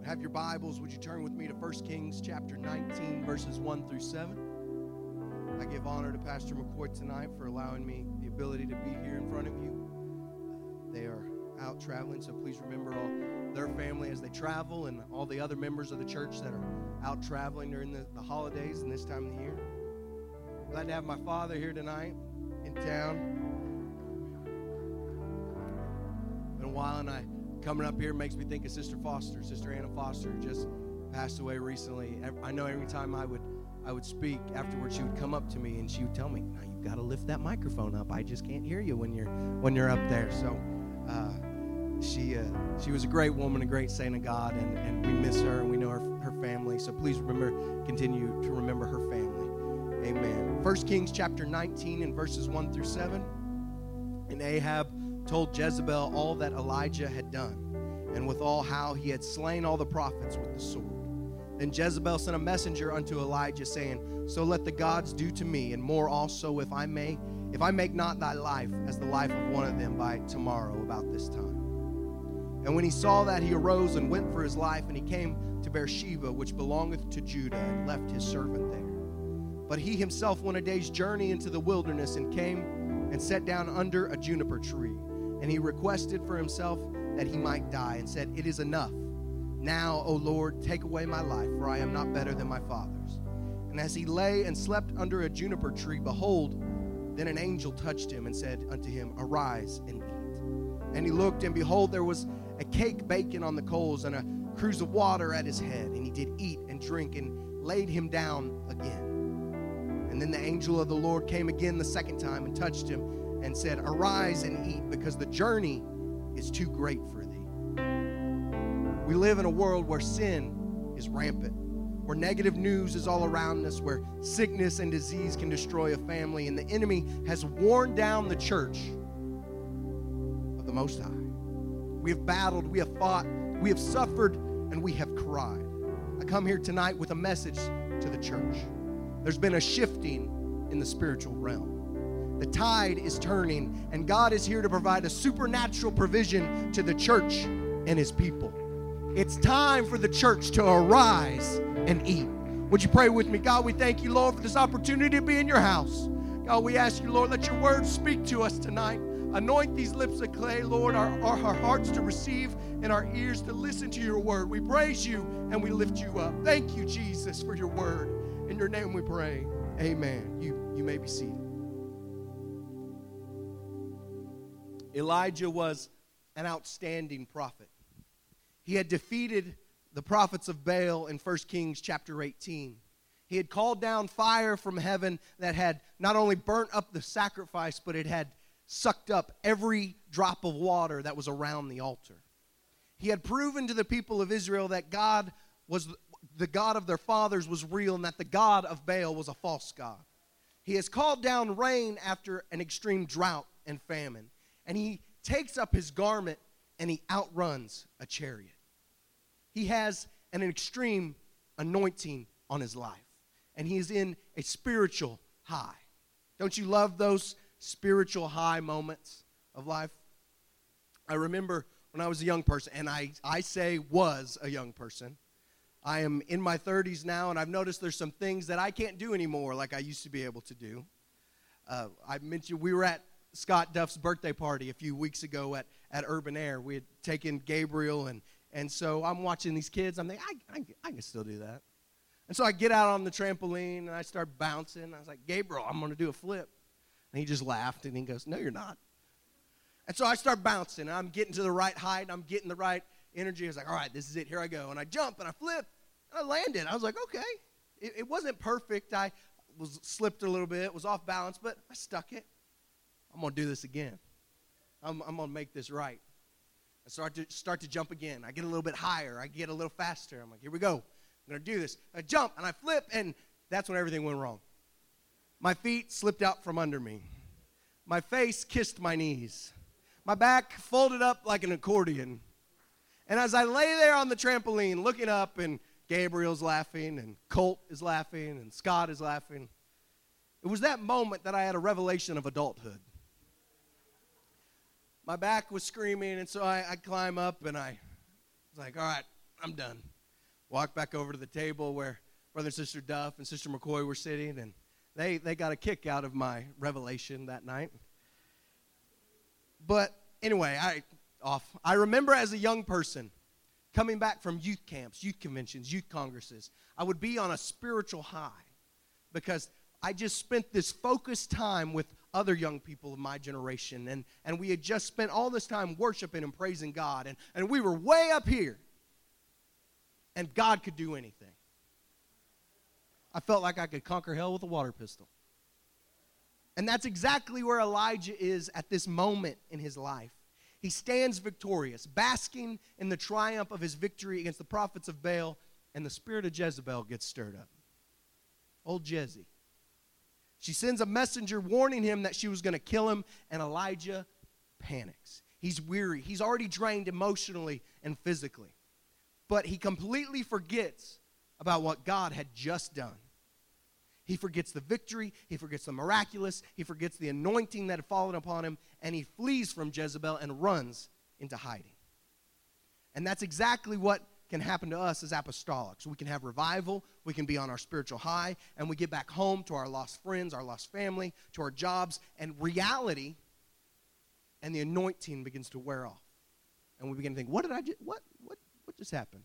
Have your Bibles, would you turn with me to 1 Kings chapter 19, verses 1 through 7. I give honor to Pastor McCoy tonight for allowing me the ability to be here in front of you. They are out traveling, so please remember all their family as they travel and all the other members of the church that are out traveling during the holidays and this time of the year. Glad to have my father here tonight in town. Been a while, and coming up here makes me think of Sister Foster. Sister Anna Foster just passed away recently. I know every time I would speak afterwards, she would come up to me and she would tell me, "Now you've got to lift that microphone up. I just can't hear you when you're up there." So she was a great woman, a great saint of God, and we miss her and we know her family. So please continue to remember her family. Amen. 1 Kings chapter 19 and verses 1 through 7. And Ahab told Jezebel all that Elijah had done, and withal how he had slain all the prophets with the sword. Then Jezebel sent a messenger unto Elijah, saying, "So let the gods do to me, and more also, if I make not thy life as the life of one of them by tomorrow about this time." And when he saw that, he arose and went for his life, and he came to Beersheba, which belongeth to Judah, and left his servant there. But he himself went a day's journey into the wilderness, and came and sat down under a juniper tree. And he requested for himself that he might die, and said, "It is enough. Now, O Lord, take away my life, for I am not better than my fathers." And as he lay and slept under a juniper tree, behold, then an angel touched him and said unto him, "Arise and eat." And he looked, and behold, there was a cake baking on the coals, and a cruse of water at his head. And he did eat and drink, and laid him down again. And then the angel of the Lord came again the second time, and touched him, and said, "Arise and eat, because the journey is too great for thee." We live in a world where sin is rampant, where negative news is all around us, where sickness and disease can destroy a family, and the enemy has worn down the church of the Most High. We have battled, we have fought, we have suffered, and we have cried. I come here tonight with a message to the church. There's been a shifting in the spiritual realm. The tide is turning, and God is here to provide a supernatural provision to the church and his people. It's time for the church to arise and eat. Would you pray with me? God, we thank you, Lord, for this opportunity to be in your house. God, we ask you, Lord, let your word speak to us tonight. Anoint these lips of clay, Lord, our hearts to receive and our ears to listen to your word. We praise you and we lift you up. Thank you, Jesus, for your word. In your name we pray. Amen. You may be seated. Elijah was an outstanding prophet. He had defeated the prophets of Baal in 1 Kings chapter 18. He had called down fire from heaven that had not only burnt up the sacrifice, but it had sucked up every drop of water that was around the altar. He had proven to the people of Israel that God was the God of their fathers was real, and that the God of Baal was a false god. He has called down rain after an extreme drought and famine. And he takes up his garment and he outruns a chariot. He has an extreme anointing on his life. And he is in a spiritual high. Don't you love those spiritual high moments of life? I remember when I was a young person, and I say was a young person. I am in my 30s now, and I've noticed there's some things that I can't do anymore like I used to be able to do. I mentioned we were at Scott Duff's birthday party a few weeks ago at Urban Air. We had taken Gabriel, and so I'm watching these kids. I'm thinking, I can still do that. And so I get out on the trampoline, and I start bouncing. I was like, "Gabriel, I'm going to do a flip." And he just laughed, and he goes, "No, you're not." And so I start bouncing, and I'm getting to the right height, and I'm getting the right energy. I was like, "All right, this is it. Here I go." And I jump, and I flip, and I landed. I was like, okay. It wasn't perfect. I slipped a little bit, was off balance, but I stuck it. I'm going to do this again. I'm going to make this right. I start to jump again. I get a little bit higher. I get a little faster. I'm like, here we go. I'm going to do this. I jump, and I flip, and that's when everything went wrong. My feet slipped out from under me. My face kissed my knees. My back folded up like an accordion. And as I lay there on the trampoline looking up, and Gabriel's laughing, and Colt is laughing, and Scott is laughing, it was that moment that I had a revelation of adulthood. My back was screaming, and so I climb up, and I was like, all right, I'm done. Walked back over to the table where Brother and Sister Duff and Sister McCoy were sitting, and they got a kick out of my revelation that night. But anyway, I remember as a young person coming back from youth camps, youth conventions, youth congresses, I would be on a spiritual high because I just spent this focused time with other young people of my generation, and we had just spent all this time worshiping and praising God, and we were way up here, and God could do anything. I felt like I could conquer hell with a water pistol. And that's exactly where Elijah is at this moment in his life. He stands victorious, basking in the triumph of his victory against the prophets of Baal, and the spirit of Jezebel gets stirred up. Old Jezzy. She sends a messenger warning him that she was going to kill him, and Elijah panics. He's weary. He's already drained emotionally and physically. But he completely forgets about what God had just done. He forgets the victory. He forgets the miraculous. He forgets the anointing that had fallen upon him, and he flees from Jezebel and runs into hiding. And that's exactly what can happen to us as apostolics. We can have revival, we can be on our spiritual high, and we get back home to our lost friends, our lost family, to our jobs, and reality and the anointing begins to wear off. And we begin to think, what just happened?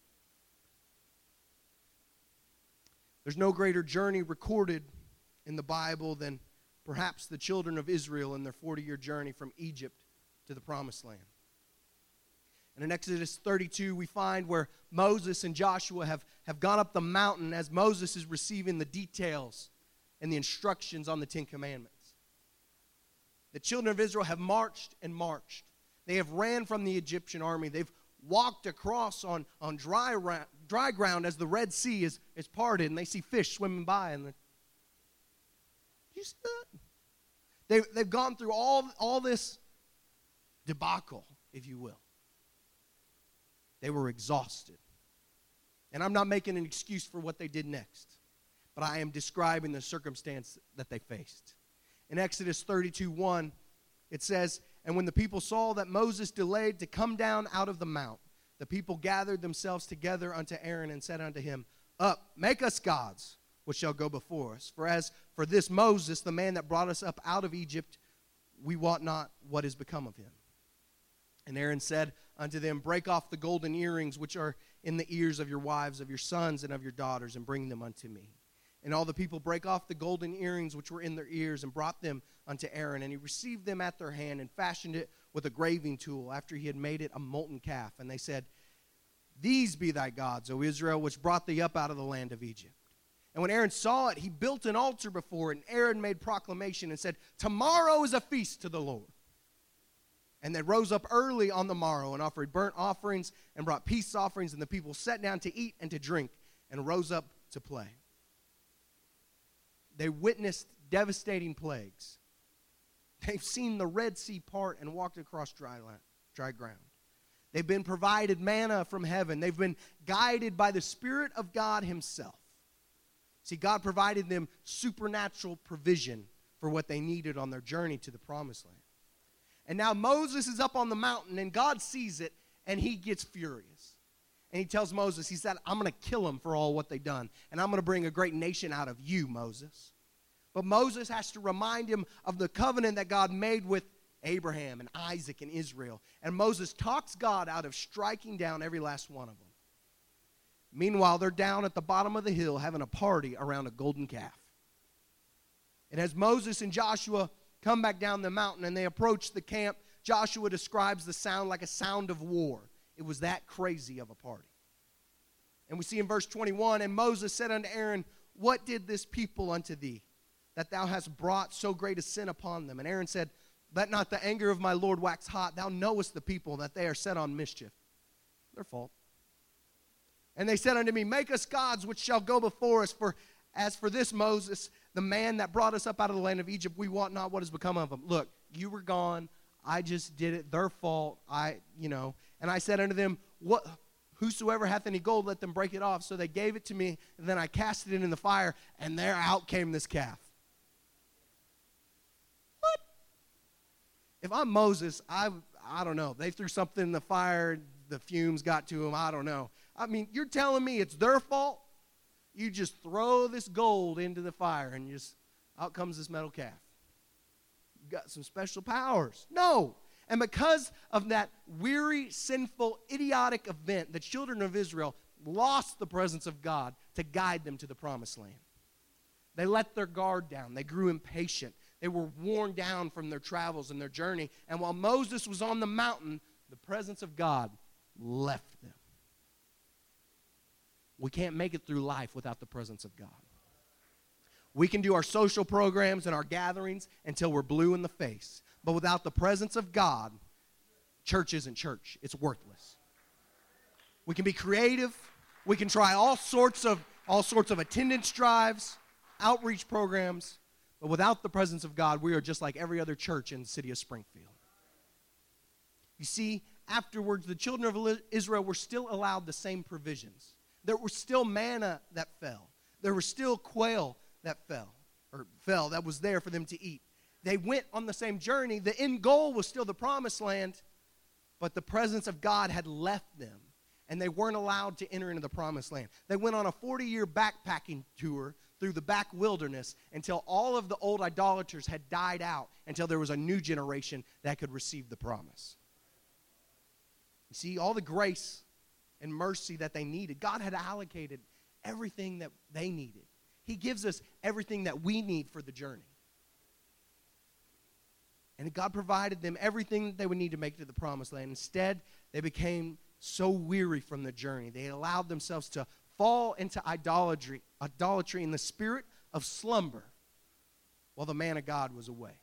There's no greater journey recorded in the Bible than perhaps the children of Israel in their 40-year journey from Egypt to the Promised Land. And in Exodus 32, we find where Moses and Joshua have gone up the mountain as Moses is receiving the details and the instructions on the Ten Commandments. The children of Israel have marched and marched. They have ran from the Egyptian army. They've walked across on dry ground as the Red Sea is parted, and they see fish swimming by. And you see that? They've gone through all this debacle, if you will. They were exhausted. And I'm not making an excuse for what they did next, but I am describing the circumstance that they faced. In Exodus 32:1, it says, "And when the people saw that Moses delayed to come down out of the mount, the people gathered themselves together unto Aaron and said unto him, Up, make us gods, which shall go before us. For as for this Moses, the man that brought us up out of Egypt, we wot not what is become of him. And Aaron said unto them, Break off the golden earrings which are in the ears of your wives, of your sons, and of your daughters, and bring them unto me. And all the people brake off the golden earrings which were in their ears, and brought them unto Aaron. And he received them at their hand, and fashioned it with a graving tool, after he had made it a molten calf. And they said, These be thy gods, O Israel, which brought thee up out of the land of Egypt. And when Aaron saw it, he built an altar before it, and Aaron made proclamation and said, Tomorrow is a feast to the Lord. And they rose up early on the morrow and offered burnt offerings and brought peace offerings, and the people sat down to eat and to drink and rose up to play. They witnessed devastating plagues. They've seen the Red Sea part and walked across dry ground. They've been provided manna from heaven. They've been guided by the Spirit of God himself. See, God provided them supernatural provision for what they needed on their journey to the Promised Land. And now Moses is up on the mountain, and God sees it, and he gets furious. And he tells Moses, he said, I'm going to kill them for all what they've done, and I'm going to bring a great nation out of you, Moses. But Moses has to remind him of the covenant that God made with Abraham and Isaac and Israel. And Moses talks God out of striking down every last one of them. Meanwhile, they're down at the bottom of the hill having a party around a golden calf. And as Moses and Joshua come back down the mountain and they approach the camp, Joshua describes the sound like a sound of war. It was that crazy of a party. And we see in verse 21, And Moses said unto Aaron, What did this people unto thee, that thou hast brought so great a sin upon them? And Aaron said, Let not the anger of my Lord wax hot. Thou knowest the people, that they are set on mischief. Their fault. And they said unto me, Make us gods which shall go before us. For as for this Moses, the man that brought us up out of the land of Egypt, we wot not what has become of him. Look, you were gone. I just did it. Their fault. And I said unto them, Whosoever hath any gold, let them break it off. So they gave it to me, and then I cast it in the fire, and there out came this calf. What? If I'm Moses, I don't know. They threw something in the fire, the fumes got to him, I don't know. I mean, you're telling me it's their fault? You just throw this gold into the fire and just out comes this metal calf. You've got some special powers. No. And because of that weary, sinful, idiotic event, the children of Israel lost the presence of God to guide them to the promised land. They let their guard down. They grew impatient. They were worn down from their travels and their journey. And while Moses was on the mountain, the presence of God left them. We can't make it through life without the presence of God. We can do our social programs and our gatherings until we're blue in the face. But without the presence of God, church isn't church. It's worthless. We can be creative. We can try all sorts of attendance drives, outreach programs. But without the presence of God, we are just like every other church in the city of Springfield. You see, afterwards, the children of Israel were still allowed the same provisions. There was still manna that fell. There was still quail that fell that was there for them to eat. They went on the same journey. The end goal was still the promised land, but the presence of God had left them, and they weren't allowed to enter into the promised land. They went on a 40-year backpacking tour through the back wilderness until all of the old idolaters had died out, until there was a new generation that could receive the promise. You see, all the grace and mercy that they needed, God had allocated everything that they needed. He gives us everything that we need for the journey. And God provided them everything that they would need to make it to the promised land. Instead, they became so weary from the journey. They allowed themselves to fall into idolatry in the spirit of slumber while the man of God was away.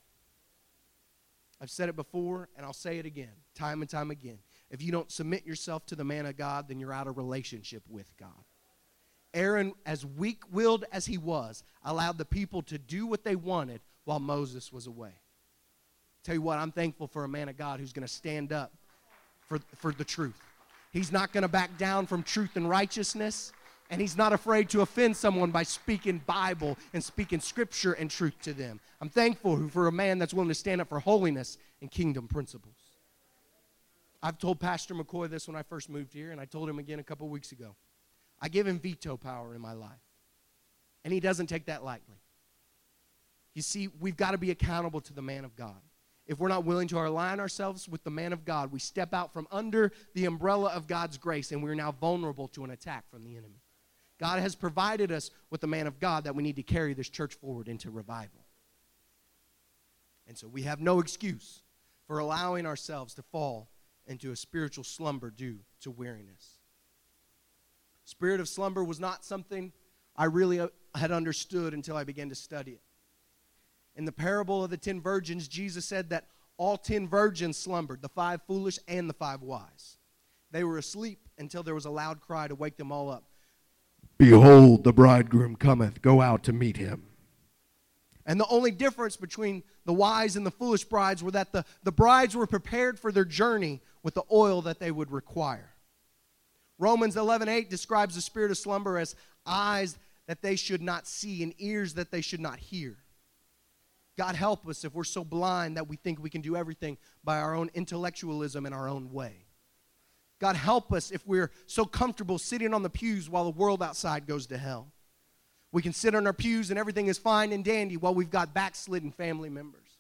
I've said it before, and I'll say it again, time and time again. If you don't submit yourself to the man of God, then you're out of relationship with God. Aaron, as weak-willed as he was, allowed the people to do what they wanted while Moses was away. Tell you what, I'm thankful for a man of God who's going to stand up for the truth. He's not going to back down from truth and righteousness, and he's not afraid to offend someone by speaking Bible and speaking Scripture and truth to them. I'm thankful for a man that's willing to stand up for holiness and kingdom principles. I've told Pastor McCoy this when I first moved here, and I told him again a couple weeks ago. I give him veto power in my life, and he doesn't take that lightly. You see, we've got to be accountable to the man of God. If we're not willing to align ourselves with the man of God, we step out from under the umbrella of God's grace, and we're now vulnerable to an attack from the enemy. God has provided us with the man of God that we need to carry this church forward into revival. And so we have no excuse for allowing ourselves to fall into a spiritual slumber due to weariness. Spirit of slumber was not something I really had understood until I began to study it. In the parable of the 10 virgins, Jesus said that all 10 virgins slumbered, the 5 foolish and the 5 wise. They were asleep until there was a loud cry to wake them all up. Behold, the bridegroom cometh, go out to meet him. And the only difference between the wise and the foolish brides were that the brides were prepared for their journey with the oil that they would require. Romans 11:8 describes the spirit of slumber as eyes that they should not see and ears that they should not hear. God help us if we're so blind that we think we can do everything by our own intellectualism and our own way. God help us if we're so comfortable sitting on the pews while the world outside goes to hell. We can sit on our pews and everything is fine and dandy while we've got backslidden family members.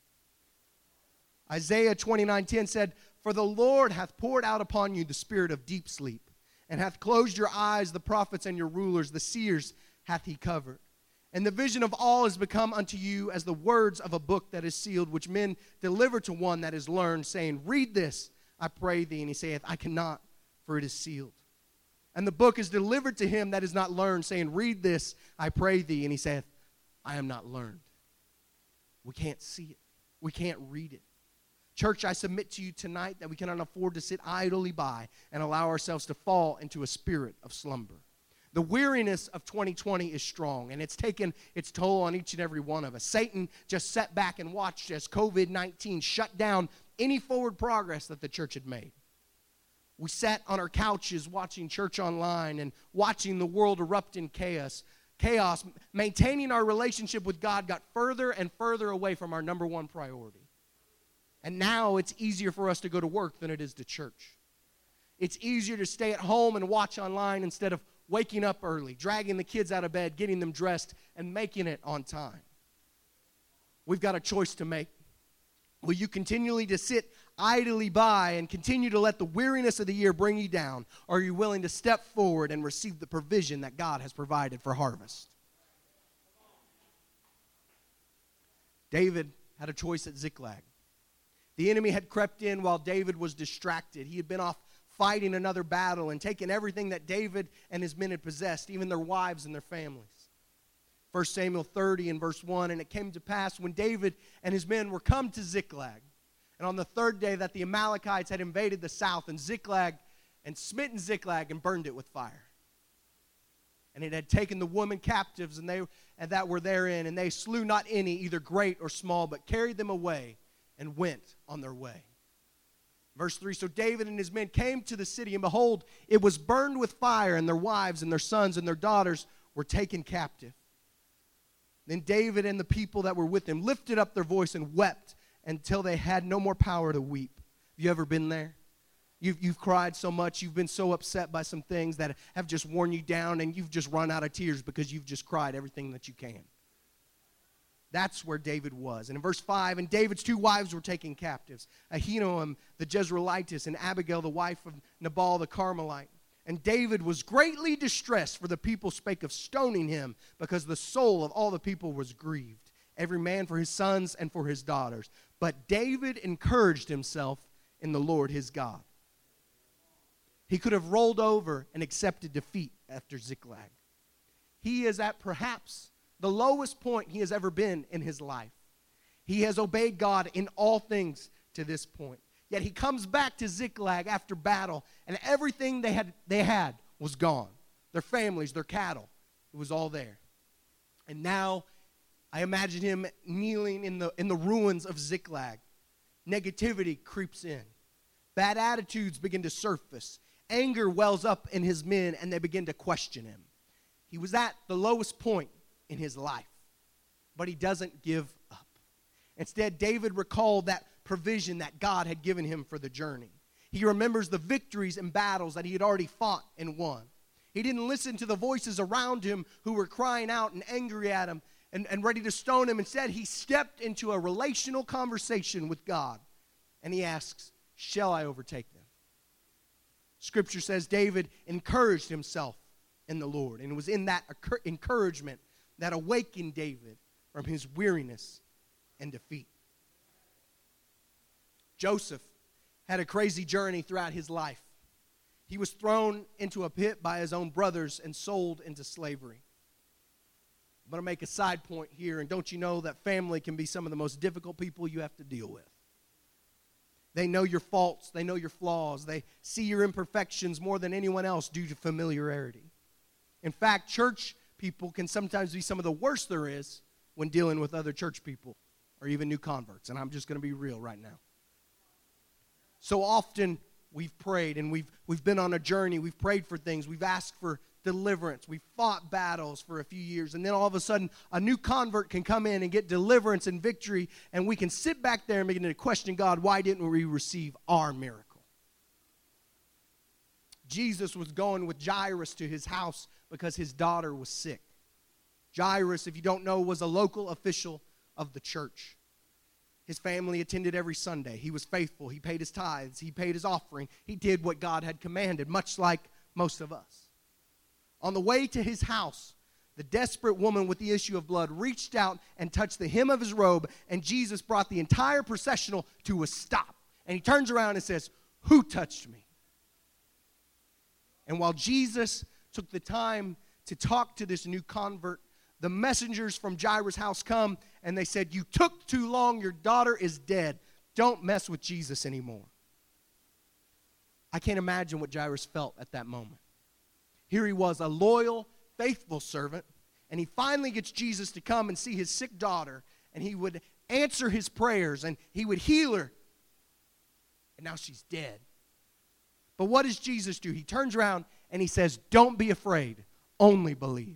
Isaiah 29:10 said, "For the Lord hath poured out upon you the spirit of deep sleep, and hath closed your eyes, the prophets and your rulers, the seers hath he covered. And the vision of all is become unto you as the words of a book that is sealed, which men deliver to one that is learned, saying, Read this, I pray thee. And he saith, I cannot, for it is sealed. And the book is delivered to him that is not learned, saying, Read this, I pray thee. And he saith, I am not learned. We can't see it. We can't read it. Church, I submit to you tonight that we cannot afford to sit idly by and allow ourselves to fall into a spirit of slumber. The weariness of 2020 is strong, and it's taken its toll on each and every one of us. Satan just sat back and watched as COVID-19 shut down any forward progress that the church had made. We sat on our couches watching church online and watching the world erupt in chaos. Maintaining our relationship with God got further and further away from our number one priority. And now it's easier for us to go to work than it is to church. It's easier to stay at home and watch online instead of waking up early, dragging the kids out of bed, getting them dressed, and making it on time. We've got a choice to make. Will you continually to sit idly by and continue to let the weariness of the year bring you down? Or are you willing to step forward and receive the provision that God has provided for harvest? David had a choice at Ziklag. The enemy had crept in while David was distracted. He had been off fighting another battle and taken everything that David and his men had possessed, even their wives and their families. 1 Samuel 30 and verse 1, and it came to pass when David and his men were come to Ziklag, and on the third day that the Amalekites had invaded the south and Ziklag, and smitten Ziklag and burned it with fire. And it had taken the women captives and that were therein, and they slew not any, either great or small, but carried them away and went on their way. Verse 3, so David and his men came to the city, and behold, it was burned with fire, and their wives and their sons and their daughters were taken captive. Then David and the people that were with him lifted up their voice and wept until they had no more power to weep. Have you ever been there? You've cried so much, you've been so upset by some things that have just worn you down, and you've just run out of tears because you've just cried everything that you can. That's where David was. And in verse 5, and David's 2 wives were taken captives, Ahinoam the Jezreelitess and Abigail the wife of Nabal the Carmelite. And David was greatly distressed, for the people spake of stoning him, because the soul of all the people was grieved, every man for his sons and for his daughters. But David encouraged himself in the Lord his God. He could have rolled over and accepted defeat after Ziklag. He is at perhaps the lowest point he has ever been in his life. He has obeyed God in all things to this point. Yet he comes back to Ziklag after battle, and everything they had was gone. Their families, their cattle, it was all there. And now I imagine him kneeling in the ruins of Ziklag. Negativity creeps in. Bad attitudes begin to surface. Anger wells up in his men, and they begin to question him. He was at the lowest point in his life, but he doesn't give up. Instead, David recalled that provision that God had given him for the journey. He remembers the victories and battles that he had already fought and won. He didn't listen to the voices around him who were crying out and angry at him and ready to stone him. Instead, he stepped into a relational conversation with God, and he asks, shall I overtake them? Scripture says David encouraged himself in the Lord, and it was in that encouragement that awakened David from his weariness and defeat. Joseph had a crazy journey throughout his life. He was thrown into a pit by his own brothers and sold into slavery. I'm going to make a side point here, and don't you know that family can be some of the most difficult people you have to deal with? They know your faults. They know your flaws. They see your imperfections more than anyone else due to familiarity. In fact, church people can sometimes be some of the worst there is when dealing with other church people or even new converts. And I'm just going to be real right now. So often we've prayed and we've been on a journey. We've prayed for things. We've asked for deliverance. We've fought battles for a few years. And then all of a sudden, a new convert can come in and get deliverance and victory. And we can sit back there and begin to question God, why didn't we receive our miracle? Jesus was going with Jairus to his house because his daughter was sick. Jairus, if you don't know, was a local official of the church. His family attended every Sunday. He was faithful. He paid his tithes. He paid his offering. He did what God had commanded, much like most of us. On the way to his house, the desperate woman with the issue of blood reached out and touched the hem of his robe, and Jesus brought the entire processional to a stop. And he turns around and says, "Who touched me?" And while Jesus took the time to talk to this new convert, the messengers from Jairus' house come, and they said, "You took too long. Your daughter is dead. Don't mess with Jesus anymore." I can't imagine what Jairus felt at that moment. Here he was, a loyal, faithful servant, and he finally gets Jesus to come and see his sick daughter, and he would answer his prayers, and he would heal her. And now she's dead. But what does Jesus do? He turns around and he says, "Don't be afraid, only believe."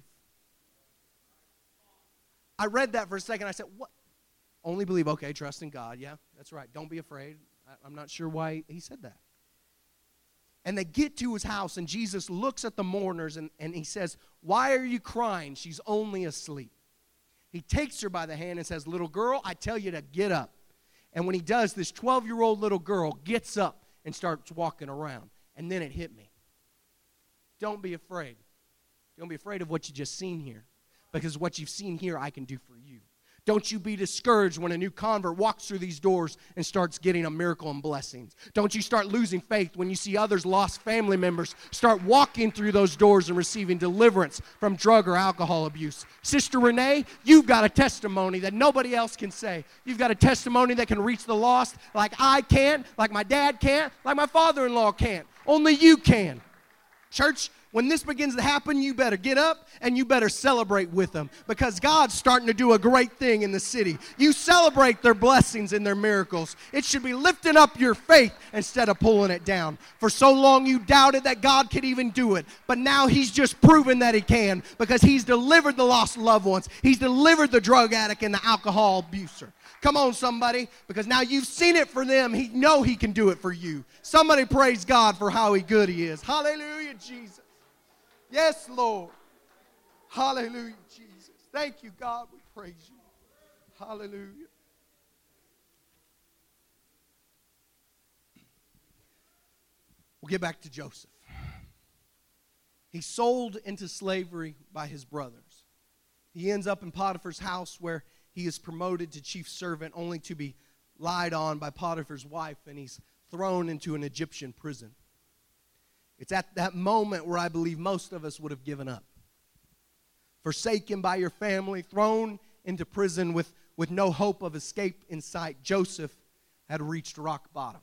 I read that for a second. I said, what? Only believe. Okay, trust in God. Yeah, that's right. Don't be afraid. I'm not sure why he said that. And they get to his house, and Jesus looks at the mourners, and he says, "Why are you crying? She's only asleep." He takes her by the hand and says, "Little girl, I tell you to get up." And when he does, this 12-year-old little girl gets up and starts walking around. And then it hit me. Don't be afraid. Don't be afraid of what you just seen here, because what you've seen here, I can do for you. Don't you be discouraged when a new convert walks through these doors and starts getting a miracle and blessings. Don't you start losing faith when you see others lost family members start walking through those doors and receiving deliverance from drug or alcohol abuse. Sister Renee, you've got a testimony that nobody else can say. You've got a testimony that can reach the lost like I can't, like my dad can't, like my father-in-law can't. Only you can. Church, when this begins to happen, you better get up and you better celebrate with them, because God's starting to do a great thing in the city. You celebrate their blessings and their miracles. It should be lifting up your faith instead of pulling it down. For so long you doubted that God could even do it, but now he's just proven that he can, because he's delivered the lost loved ones. He's delivered the drug addict and the alcohol abuser. Come on, somebody, because now you've seen it for them. He know he can do it for you. Somebody praise God for how good he is. Hallelujah, Jesus. Yes, Lord. Hallelujah, Jesus. Thank you, God. We praise you. Hallelujah. We'll get back to Joseph. He's sold into slavery by his brothers. He ends up in Potiphar's house, where he is promoted to chief servant, only to be lied on by Potiphar's wife, and he's thrown into an Egyptian prison. It's at that moment where I believe most of us would have given up. Forsaken by your family, thrown into prison with no hope of escape in sight, Joseph had reached rock bottom.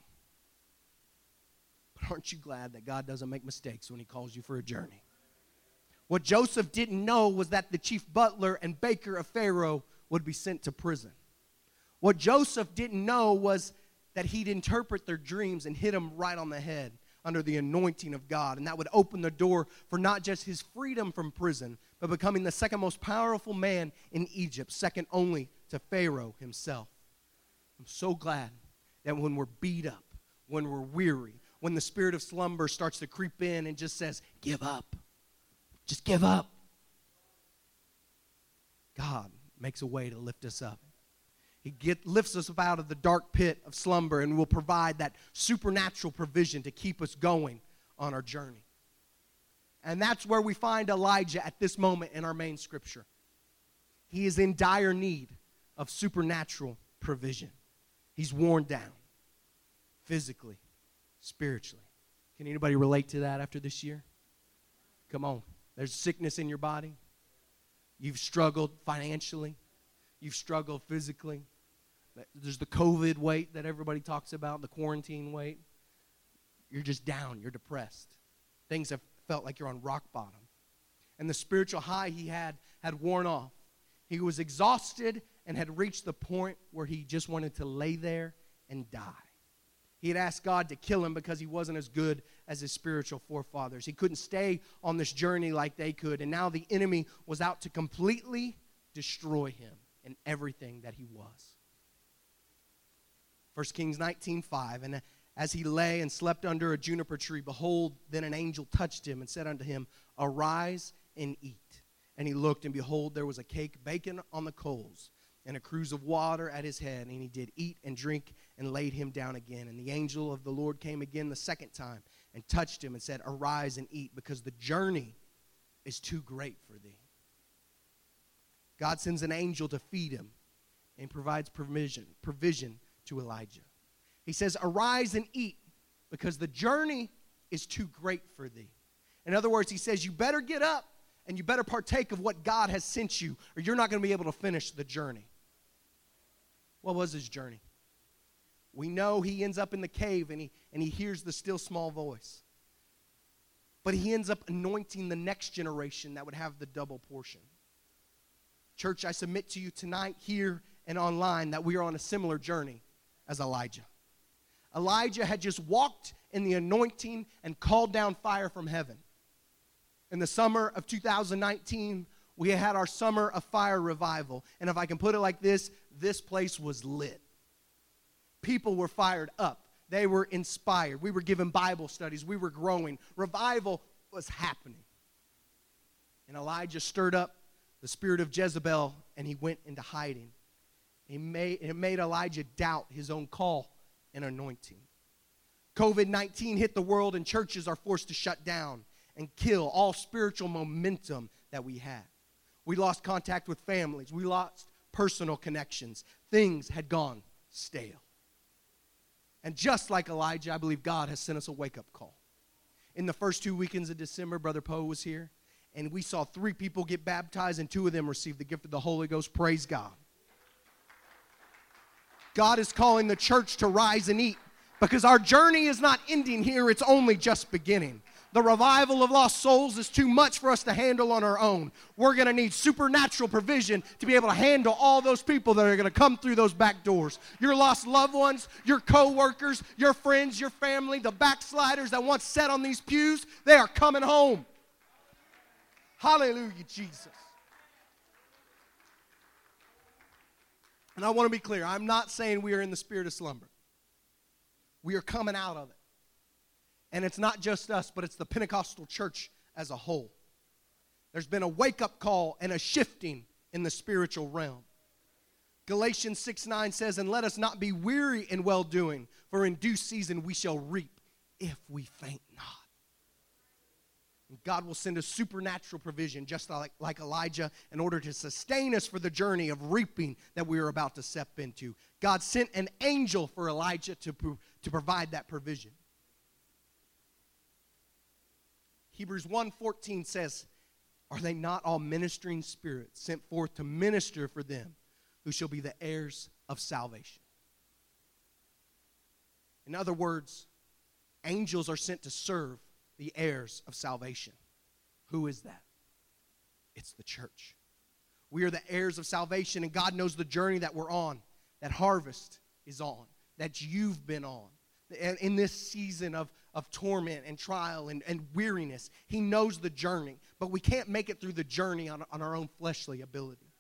But aren't you glad that God doesn't make mistakes when he calls you for a journey? What Joseph didn't know was that the chief butler and baker of Pharaoh would be sent to prison. What Joseph didn't know was that he'd interpret their dreams and hit them right on the head under the anointing of God. And that would open the door for not just his freedom from prison, but becoming the second most powerful man in Egypt, second only to Pharaoh himself. I'm so glad that when we're beat up, when we're weary, when the spirit of slumber starts to creep in and just says, give up, just give up, God makes a way to lift us up. He lifts us up out of the dark pit of slumber and will provide that supernatural provision to keep us going on our journey. And that's where we find Elijah at this moment in our main scripture. He is in dire need of supernatural provision. He's worn down physically, spiritually. Can anybody relate to that after this year? Come on. There's sickness in your body. You've struggled financially. You've struggled physically. There's the COVID weight that everybody talks about, the quarantine weight. You're just down. You're depressed. Things have felt like you're on rock bottom. And the spiritual high he had worn off. He was exhausted and had reached the point where he just wanted to lay there and die. He had asked God to kill him because he wasn't as good as his spiritual forefathers. He couldn't stay on this journey like they could. And now the enemy was out to completely destroy him and everything that he was. 1 Kings 19:5, and as he lay and slept under a juniper tree, behold, then an angel touched him and said unto him, arise and eat. And he looked, and behold, there was a cake baking on the coals, and a cruse of water at his head. And he did eat and drink, and laid him down again. And the angel of the Lord came again the second time, and touched him, and said, arise and eat, because the journey is too great for thee. God sends an angel to feed him, and provides provision to Elijah. He says, arise and eat, because the journey is too great for thee. In other words, he says, you better get up and you better partake of what God has sent you, or you're not going to be able to finish the journey. What was his journey? We know he ends up in the cave and he hears the still small voice. But he ends up anointing the next generation that would have the double portion. Church, I submit to you tonight, here and online, that we are on a similar journey as Elijah. Elijah had just walked in the anointing and called down fire from heaven. In the summer of 2019, we had our Summer of Fire revival. And if I can put it like this place was lit. People were fired up. They were inspired. We were given Bible studies. We were growing. Revival was happening. And Elijah stirred up the spirit of Jezebel, and he went into hiding. It made Elijah doubt his own call and anointing. COVID-19 hit the world, and churches are forced to shut down and kill all spiritual momentum that we had. We lost contact with families. We lost personal connections. Things had gone stale. And just like Elijah, I believe God has sent us a wake-up call. In the first 2 weekends of December, Brother Poe was here, and we saw 3 people get baptized, and 2 of them received the gift of the Holy Ghost. Praise God. God is calling the church to rise and eat, because our journey is not ending here. It's only just beginning. The revival of lost souls is too much for us to handle on our own. We're going to need supernatural provision to be able to handle all those people that are going to come through those back doors. Your lost loved ones, your co-workers, your friends, your family, the backsliders that once sat on these pews, they are coming home. Hallelujah, Jesus. And I want to be clear. I'm not saying we are in the spirit of slumber. We are coming out of it. And it's not just us, but it's the Pentecostal church as a whole. There's been a wake-up call and a shifting in the spiritual realm. Galatians 6:9 says, "And let us not be weary in well-doing, for in due season we shall reap if we faint not." And God will send us supernatural provision, just like Elijah, in order to sustain us for the journey of reaping that we are about to step into. God sent an angel for Elijah to provide that provision. Hebrews 1:14 says, "Are they not all ministering spirits sent forth to minister for them who shall be the heirs of salvation?" In other words, angels are sent to serve the heirs of salvation. Who is that? It's the church. We are the heirs of salvation, and God knows the journey that we're on, that Harvest is on, that you've been on. And in this season of torment and trial and weariness, He knows the journey. But we can't make it through the journey on our own fleshly ability.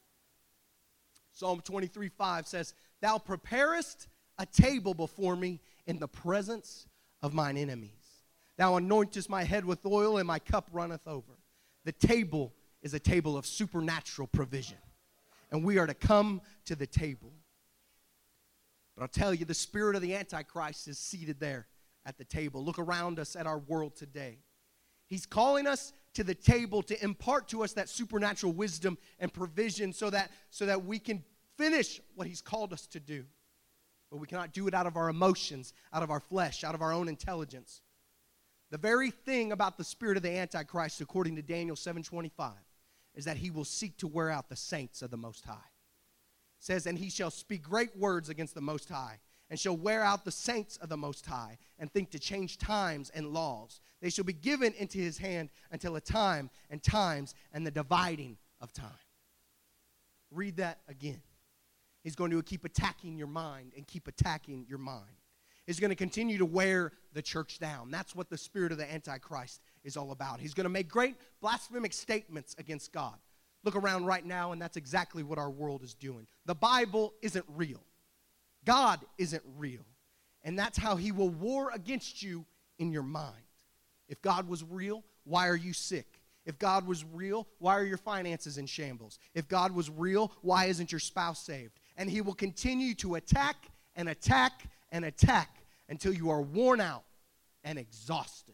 Psalm 23:5 says, "Thou preparest a table before me in the presence of mine enemies. Thou anointest my head with oil, and my cup runneth over." The table is a table of supernatural provision. And we are to come to the table. But I'll tell you, the spirit of the Antichrist is seated there at the table. Look around us at our world today. He's calling us to the table to impart to us that supernatural wisdom and provision so that we can finish what He's called us to do. But we cannot do it out of our emotions, out of our flesh, out of our own intelligence. The very thing about the spirit of the Antichrist, according to Daniel 7:25, is that he will seek to wear out the saints of the Most High. It says, "And he shall speak great words against the Most High, and shall wear out the saints of the Most High, and think to change times and laws. They shall be given into his hand until a time and times and the dividing of time." Read that again. He's going to keep attacking your mind and keep attacking your mind. He's going to continue to wear the church down. That's what the spirit of the Antichrist is all about. He's going to make great blasphemic statements against God. Look around right now, and that's exactly what our world is doing. The Bible isn't real. God isn't real. And that's how He will war against you in your mind. If God was real, why are you sick? If God was real, why are your finances in shambles? If God was real, why isn't your spouse saved? And He will continue to attack and attack and attack until you are worn out and exhausted.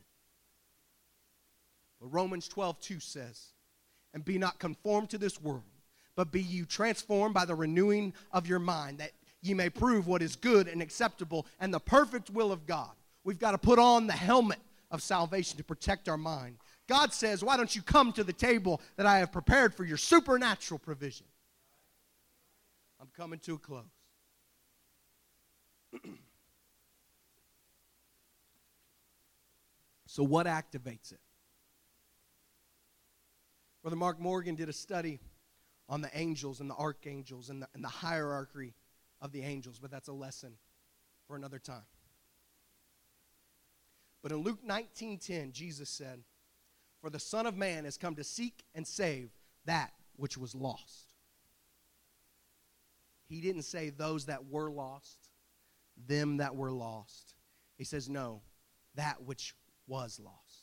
But Romans 12:2 says, "And be not conformed to this world, but be you transformed by the renewing of your mind, that ye may prove what is good and acceptable and the perfect will of God." We've got to put on the helmet of salvation to protect our mind. God says, why don't you come to the table that I have prepared for your supernatural provision? I'm coming to a close. So what activates it? Brother Mark Morgan did a study on the angels and the archangels and the hierarchy of the angels, but that's a lesson for another time. But in Luke 19:10, Jesus said, "For the Son of Man has come to seek and save that which was lost." He didn't say those that were lost, them that were lost. He says, no, that which was lost.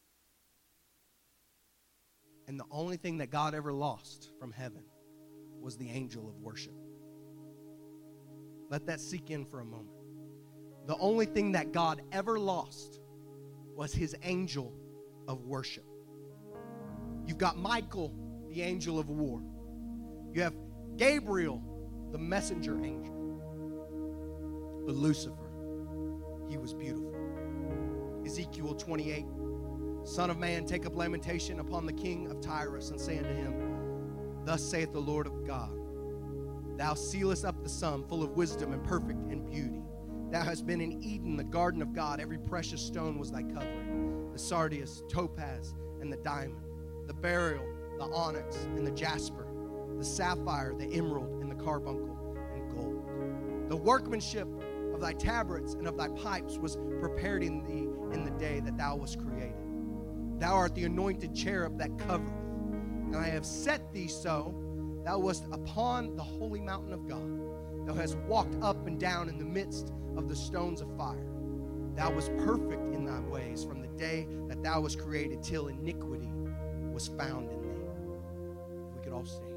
And the only thing that God ever lost from heaven was the angel of worship. Let that sink in for a moment. The only thing that God ever lost was his angel of worship. You've got Michael, the angel of war. You have Gabriel, the messenger angel. But Lucifer, he was beautiful. Ezekiel 28, Son of man, take up lamentation upon the king of Tyrus, and say unto him, Thus saith the Lord of God, Thou sealest up the sum, full of wisdom and perfect in beauty. Thou hast been in Eden, the garden of God. Every precious stone was thy covering, the sardius, topaz, and the diamond, the beryl, the onyx, and the jasper, the sapphire, the emerald, and the carbuncle, and gold. The workmanship of thy tabrets and of thy pipes was prepared in thee in the day that thou wast created. Thou art the anointed cherub that covereth, and I have set thee so. Thou wast upon the holy mountain of God. Thou hast walked up and down in the midst of the stones of fire. Thou wast perfect in thy ways from the day that thou wast created till iniquity was found in thee. If we could all stand.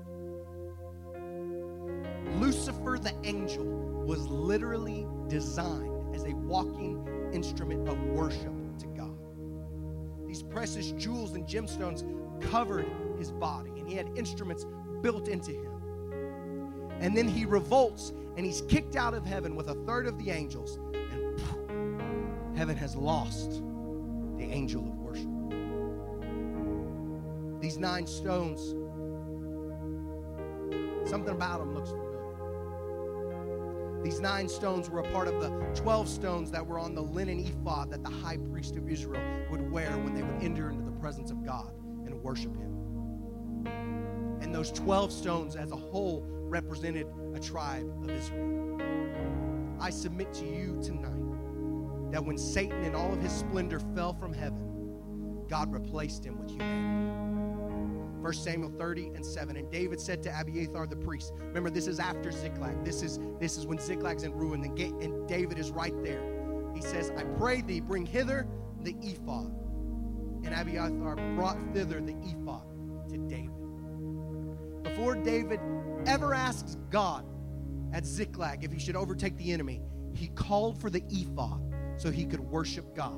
Lucifer the angel was literally designed as a walking instrument of worship to God. These precious jewels and gemstones covered his body, and he had instruments built into him. And then he revolts, and he's kicked out of heaven with a third of the angels, and heaven has lost the angel of worship. These 9 stones, something about them looks familiar. These 9 stones were a part of the 12 stones that were on the linen ephod that the high priest of Israel would wear when they would enter into the presence of God and worship him. And those 12 stones as a whole represented a tribe of Israel. I submit to you tonight that when Satan in all of his splendor fell from heaven, God replaced him with humanity. 1 Samuel 30:7. And David said to Abiathar the priest, remember this is after Ziklag. This is when Ziklag's in ruin, and David is right there. He says, I pray thee, bring hither the ephod. And Abiathar brought thither the ephod to David. Before David ever asks God at Ziklag if he should overtake the enemy, he called for the ephod so he could worship God.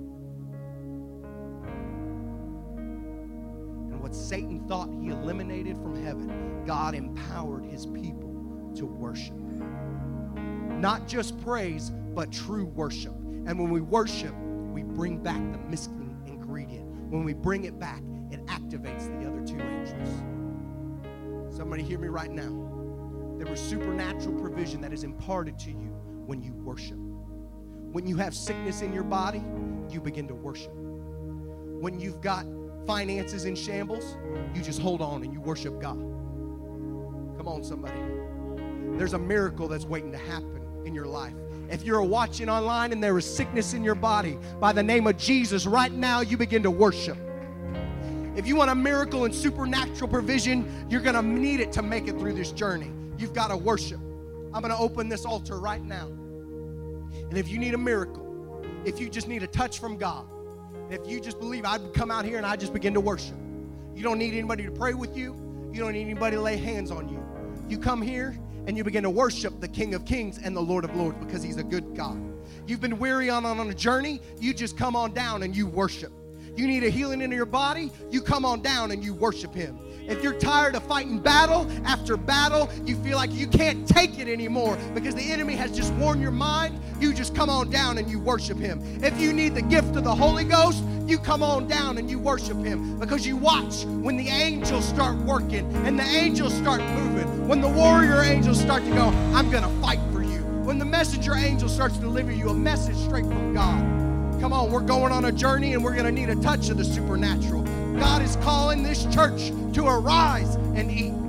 And what Satan thought he eliminated from heaven, God empowered his people to worship. Not just praise, but true worship. And when we worship, we bring back the missing ingredient. When we bring it back, it activates the other 2 angels. Somebody hear me right now. There is supernatural provision that is imparted to you when you worship. When you have sickness in your body, you begin to worship. When you've got finances in shambles, you just hold on and you worship God. Come on, somebody. There's a miracle that's waiting to happen in your life. If you're watching online and there is sickness in your body, by the name of Jesus, right now you begin to worship. If you want a miracle and supernatural provision, you're going to need it to make it through this journey. You've got to worship. I'm going to open this altar right now. And if you need a miracle, if you just need a touch from God, if you just believe, I'd come out here and I just begin to worship. You don't need anybody to pray with you. You don't need anybody to lay hands on you. You come here and you begin to worship the King of Kings and the Lord of Lords because he's a good God. You've been weary on a journey, you just come on down and you worship. You need a healing in your body, you come on down and you worship him. If you're tired of fighting battle after battle, you feel like you can't take it anymore because the enemy has just worn your mind, you just come on down and you worship him. If you need the gift of the Holy Ghost, you come on down and you worship him because you watch when the angels start working and the angels start moving. When the warrior angels start to go, I'm going to fight for you. When the messenger angel starts to deliver you a message straight from God. Come on, we're going on a journey and we're going to need a touch of the supernatural. God is calling this church to arise and eat.